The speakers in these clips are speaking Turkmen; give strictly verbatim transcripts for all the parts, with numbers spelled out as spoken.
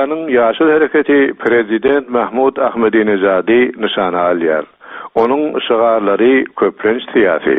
İran'ın Yaşıl Hareketi Prezident Mahmud Ahmadinejadi nişana alýar. Onun şigarlary köplenç siyasi.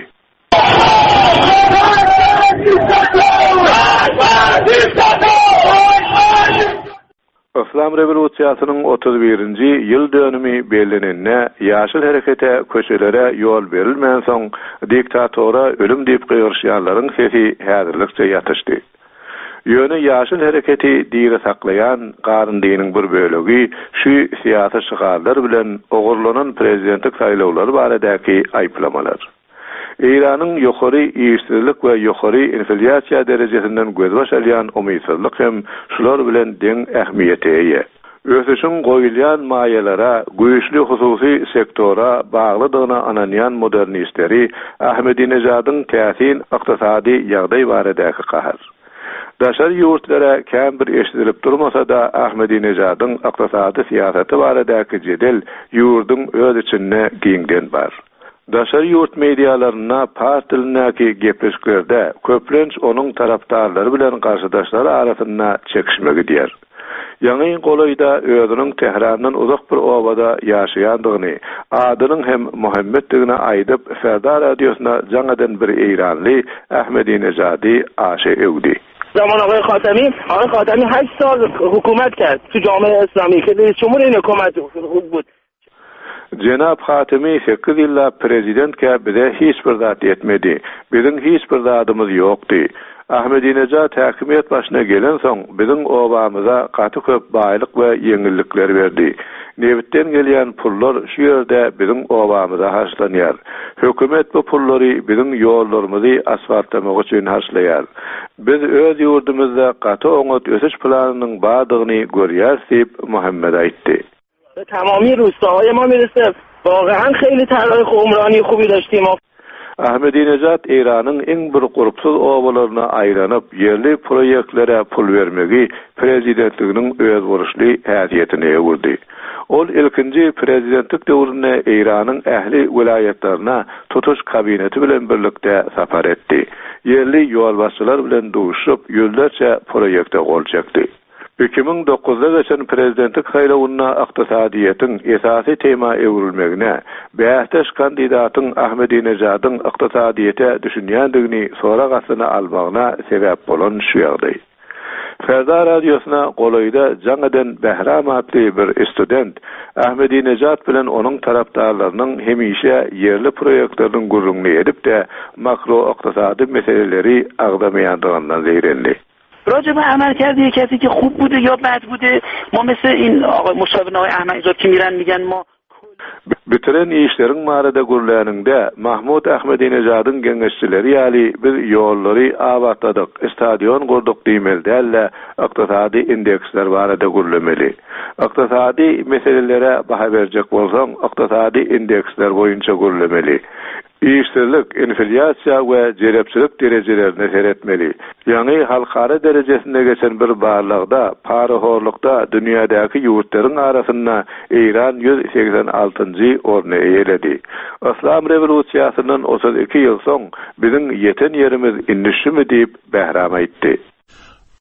İslam Revolutiýasynyň otuz birinji ýyl dönümi bellenende Yaşıl Harekete köşelere ýol berilmän soň diktatora ölüm diýip gygyrşýanlaryň sesi häzirlikçe ýatyşdy. Ýöne Yaşıl Hareketi diýre saklayan garyndynyň bir bölegi şu siyasi şigarlar bilen ogurlanan prezidentlik saýlawlary baradäki aýplamalar. İran'ın ýokary işsizlik we ýokary inflyasiýa derejesinden gözbaş alýan umydsızlyk hem şular bilen deň ähmiýete eýe. Ösüşün goýulýan maýalara, güýçli hususy sektora baglydygyna ananýan modernistleri Ahmedinejadyň täsin ykdysady ýagdaý baradäki kahar. Daşary ýurtlara käm bir eşdilip durmasa da Ahmedinejadyň ykdysady siýasaty baradäki jedel ýurduň öz içinde giňden bar. Daşary ýurt mediýalaryna partilinäki gepleşiklerde köplenç onuň tarapdarlary bilen garşydaşlary arasynda çekişme gidýär. Ýa-ni golaýda özüniň Tehrandan uzak bir obada ýaşaýandygyny, adynyň hem Muhammeddigine aýdyp Ferdar radiosyna jaňadan bir Eýranly Ahmadinejadi aşy öwdi. Zaman آقای خاتمی آقای خاتمی هشت سال حکومت کرد تو جامعه اسلامی که رئیس جمهور این حکومت بود. Cenab Hatimi sekiz ýylla prezidentke bize hiç bir zat etmedi. Bizim hiç bir zatymyz ýokdy. Ahmadinejad häkimiýet başyna gelen soň bizim obamyza gaty köp baýlyk we ýeňillikler berdi. Nebitden gelýän pullar şu ýerde bizim obamyza haşlanýar. Hökümet bu pullary bizim ýollarymyzy asfaltlamak üçin haşlaýar. Biz öz ýurdumyzda gaty oňat ösüş planynyň badygyny görýäris diýip Muhammed aýtdy. تمامی روستاهای ما میرسه واقعا خیلی طرح عمرانی خوبی داشتیم. Ahmadinejad İran'ın en bir gurupsuz obalarına aýranyp yerli proýektlere pul vermegi prezidentliginiň öz buruşly häsiýetine ýegirdi. Ol ilkinji prezidentlik döwründe İran'ın ähli vilayetlerine tutuş kabineti bilen birlikde sapar etdi. Yerli ýolbaşçylar bilen duşup ýüllerçe proýekte gol çekdi. iki bin dokuzda geçen prezidentlik saýlawyna ykdysadiýetiň esasy tema ewrilmegine, bähtäş kandidatyň Ahmedinejadyň ykdysadiýete düşünýändigini sonra gasyna almagyna sebäp bolan şu ýagdaý. Ferdar radiosyna golaýda jaňadan Behram adly bir student Ahmedinejad bilen onuň tarapdarlarynyň hemişe yerli proýektleriniň gurrunly edip de makro ykdysady meseleleri agdamaýandygyndan zeýrenli. راجع به عمل کرده کسی که خوب بوده یا بد بوده ما مثل این آقای مشاور آقای احمدی‌نژاد که میرن میگن ما bitiren işlerin marada gurlanynda Mahmud Ahmedinejadyň geňeşçileri ýaly biz ýollary abatladyk, stadion gurduk diýmeldälle ykdysady indeksler barada gurlameli. Ykdysady meselelere baha berjek bolsaň, ykdysady indeksler boýunça gurlameli. İşsizlik, inflyasiýa we jerepçilik derejelerini seretmeli. Ýani halkara derejesinde geçen bir barlygda, paraxorlukda dünýädäki ýurtlaryň arasynda İran yüz seksen altynjy orny eýeledi. İslam revolutiýasynyň otuz iki ýyl soň biziň ýeten ýerimiz indişimi diýip Behram aýtdy.